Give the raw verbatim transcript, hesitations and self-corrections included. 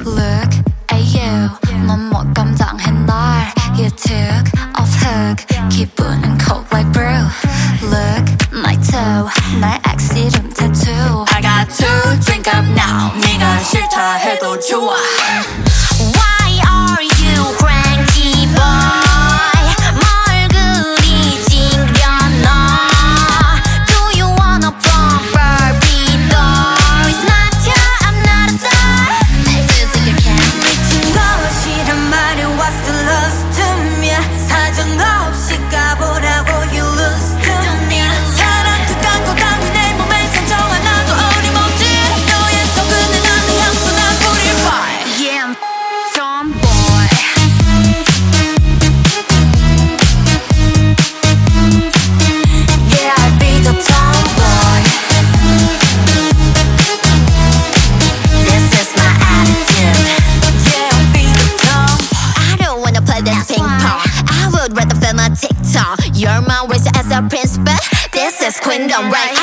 Look at you 넌 뭐 감당해 날 You took off hook 기분은 cold like brew Look my toe 날 X 이름 tattoo I got to drink up now 네가 싫다 해도 좋아 Why are you cranky boy 뭘 그리 찡겨너 Do you wanna pump Barbie doll It's not you, I'm not a doll I do think you can 미친 것이란 말이 What's the loss to me 사정 없이 가보라고 You lose to me 사랑 그 깎고 당긴 내 몸에 상처 하나도 어림없지 너의 손끝에 나는 향수 난 purify Yeah I'm tomboy Yeah I'll be the tomboy This is my attitude Yeah I'll be the tomboy I don't wanna play this ping pong I would rather film a TikTok You're my racer as a prince but this is queendom right